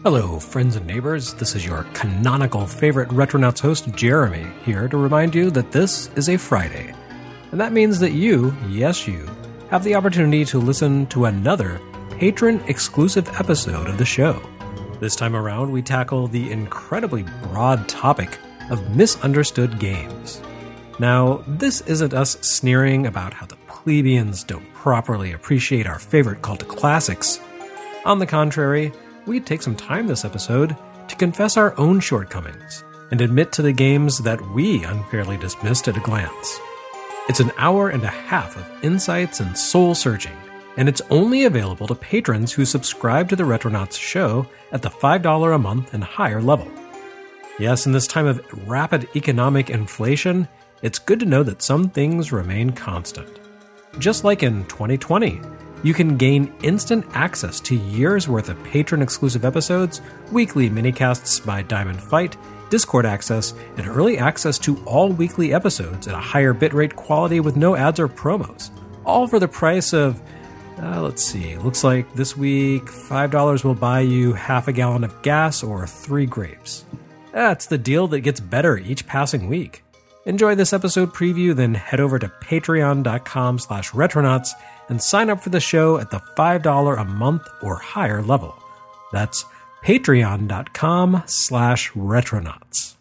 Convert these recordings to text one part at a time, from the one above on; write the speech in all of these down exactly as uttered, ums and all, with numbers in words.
Hello, friends and neighbors. This is your canonical favorite Retronauts host, Jeremy, here to remind you that this is a Friday. And that means that you, yes you, have the opportunity to listen to another patron-exclusive episode of the show. This time around, we tackle the incredibly broad topic of misunderstood games. Now, this isn't us sneering about how the plebeians don't properly appreciate our favorite cult classics. On the contrary, we take some time this episode to confess our own shortcomings and admit to the games that we unfairly dismissed at a glance. It's an hour and a half of insights and soul-searching, and it's only available to patrons who subscribe to the Retronauts show at the five dollars a month and higher level. Yes, in this time of rapid economic inflation, it's good to know that some things remain constant. Just like in twenty twenty, you can gain instant access to years' worth of patron-exclusive episodes, weekly minicasts by Diamond Fight, Discord access, and early access to all weekly episodes at a higher bitrate quality with no ads or promos. All for the price of, uh, let's see, looks like this week five dollars will buy you half a gallon of gas or three grapes. That's the deal that gets better each passing week. Enjoy this episode preview, then head over to patreon.com slash retronauts and sign up for the show at the five dollars a month or higher level. That's patreon.com slash retronauts.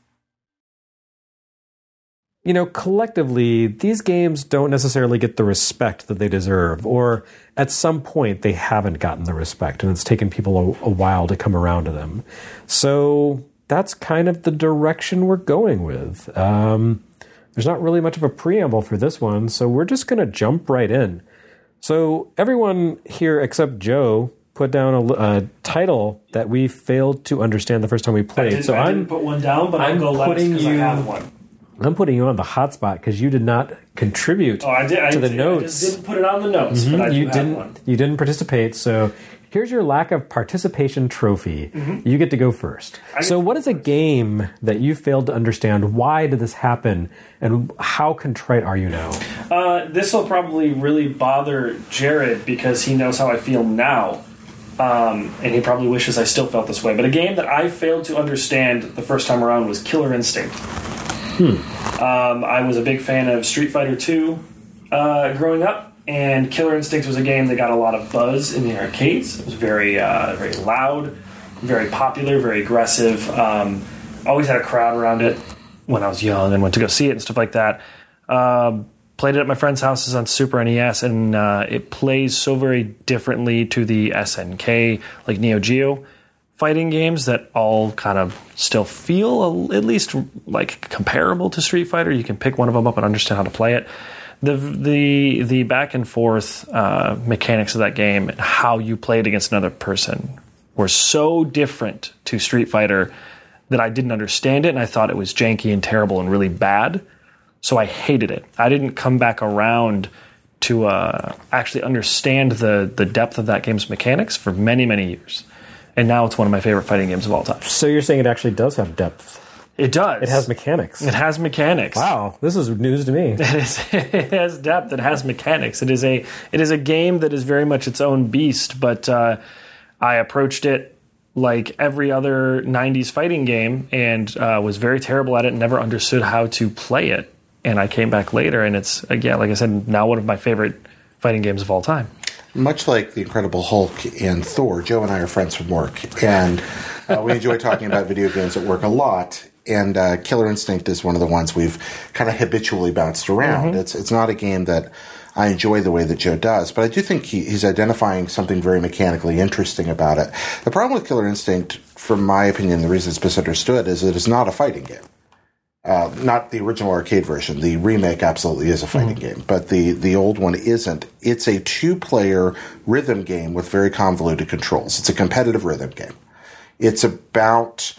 You know, collectively, these games don't necessarily get the respect that they deserve, or at some point they haven't gotten the respect, and it's taken people a, a while to come around to them. So that's kind of the direction we're going with. Um, there's not really much of a preamble for this one, so we're just going to jump right in. So everyone here except Joe put down a, a title that we failed to understand the first time we played. I did, so I I'm didn't put one down, but I'm I'll go last because I have one. I'm putting you on the hot spot because you did not contribute oh, I did, I to the did, notes. I just didn't put it on the notes, Mm-hmm. but I do you have didn't, one. You didn't participate, so here's your lack of participation trophy. Mm-hmm. You get to go first. So what is a game that you failed to understand? Why did this happen? And how contrite are you now? Uh, this will probably really bother Jared because he knows how I feel now. Um, and he probably wishes I still felt this way. But a game that I failed to understand the first time around was Killer Instinct. Hmm. Um, I was a big fan of Street Fighter two uh, growing up, and Killer Instinct was a game that got a lot of buzz in the arcades. It was very, uh, very loud, very popular, very aggressive. Um, always had a crowd around it when I was young and went to go see it and stuff like that. Um, played it at my friend's houses on Super N E S, and uh, it plays so very differently to the S N K, like Neo Geo fighting games that all kind of still feel a, at least like comparable to Street Fighter. You can pick one of them up and understand how to play it. The the the back and forth uh, mechanics of that game and how you played against another person were so different to Street Fighter that I didn't understand it, and I thought it was janky and terrible and really bad. So I hated it. I didn't come back around to uh, actually understand the the depth of that game's mechanics for many, many years. And now it's one of my favorite fighting games of all time. So you're saying it actually does have depth? It does. It has mechanics. It has mechanics. Wow, this is news to me. It, is, it has depth. It has mechanics. It is a it is a game that is very much its own beast. But uh, I approached it like every other nineties fighting game and uh, was very terrible at it and never understood how to play it. And I came back later, and it's, again, like I said, now one of my favorite fighting games of all time. Much like the Incredible Hulk and Thor, Joe and I are friends from work, and uh, we enjoy talking about video games at work a lot. And uh, Killer Instinct is one of the ones we've kind of habitually bounced around. Mm-hmm. It's it's not a game that I enjoy the way that Joe does, but I do think he, he's identifying something very mechanically interesting about it. The problem with Killer Instinct, from my opinion, the reason it's misunderstood, is that it's not a fighting game. Uh, not the original arcade version. The remake absolutely is a fighting mm. game, but the, the old one isn't. It's a two-player rhythm game with very convoluted controls. It's a competitive rhythm game. It's about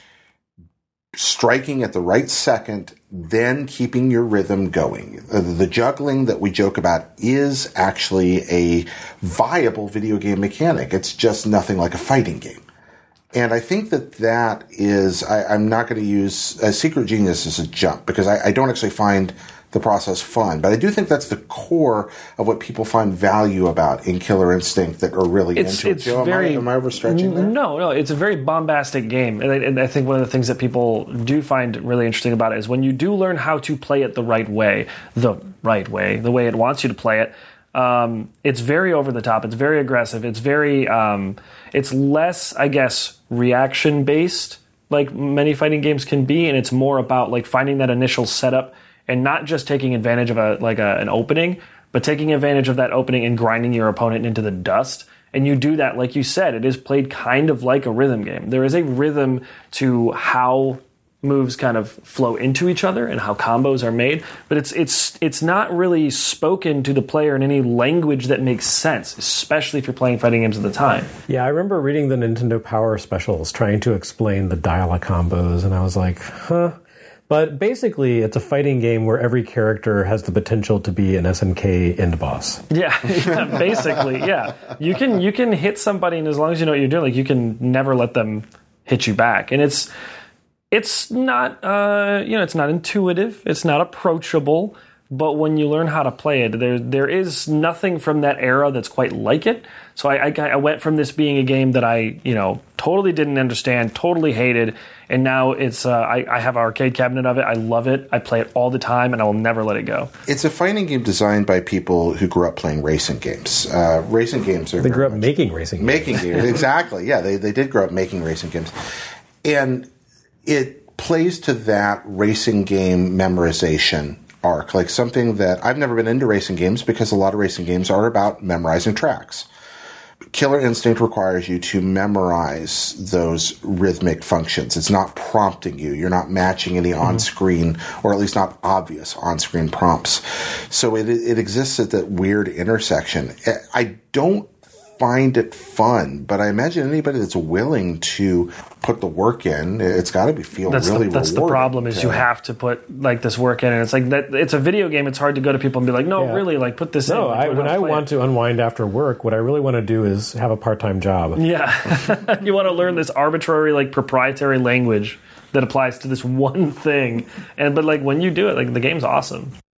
striking at the right second, then keeping your rhythm going. Uh, the juggling that we joke about is actually a viable video game mechanic. It's just nothing like a fighting game. And I think that that is, I, I'm not going to use uh, Secret Genius as a jump, because I, I don't actually find the process fun. But I do think that's the core of what people find value about in Killer Instinct that are really it's, into it's it. Joe, very, am I, am I overstretching there? No, no. It's a very bombastic game. And I, and I think one of the things that people do find really interesting about it is when you do learn how to play it the right way, the right way, the way it wants you to play it, um, it's very over the top. It's very aggressive. It's very, um, it's less, I guess, reaction based, like many fighting games can be, and it's more about like finding that initial setup and not just taking advantage of a like a, an opening, but taking advantage of that opening and grinding your opponent into the dust. And you do that, like you said, it is played kind of like a rhythm game. There is a rhythm to how moves kind of flow into each other and how combos are made, but it's it's it's not really spoken to the player in any language that makes sense, especially if you're playing fighting games at the time. Yeah, I remember reading the Nintendo Power specials trying to explain the dial-up combos, and I was like, huh. But basically, it's a fighting game where every character has the potential to be an S N K end boss. Yeah, yeah, basically, yeah. You can you can hit somebody, and as long as you know what you're doing, like you can never let them hit you back. And it's it's not uh, you know it's not intuitive, it's not approachable. But when you learn how to play it, there there is nothing from that era that's quite like it. So I, I, I went from this being a game that I you know totally didn't understand, totally hated, and now it's uh, I, I have an arcade cabinet of it. I love it. I play it all the time, and I will never let it go. It's a fighting game designed by people who grew up playing racing games. Uh, racing games are they grew up much, making racing games. Making games, exactly. Yeah, they they did grow up making racing games, and it plays to that racing game memorization arc, like something that I've never been into racing games because a lot of racing games are about memorizing tracks. Killer Instinct requires you to memorize those rhythmic functions. It's not prompting you. You're not matching any mm-hmm. on-screen, or at least not obvious on-screen prompts. So it it exists at that weird intersection. I don't find it fun, but I imagine anybody that's willing to put the work in, it's got to be feel that's really the, that's rewarding. the problem is to, you have to put like this work in, and it's like that. It's a video game. It's hard to go to people and be like, no, yeah. really, like put this no, in. No, when I want it. to unwind after work, what I really want to do is have a part-time job. Yeah, you want to learn this arbitrary, like proprietary language that applies to this one thing, and but like when you do it, like the game's awesome.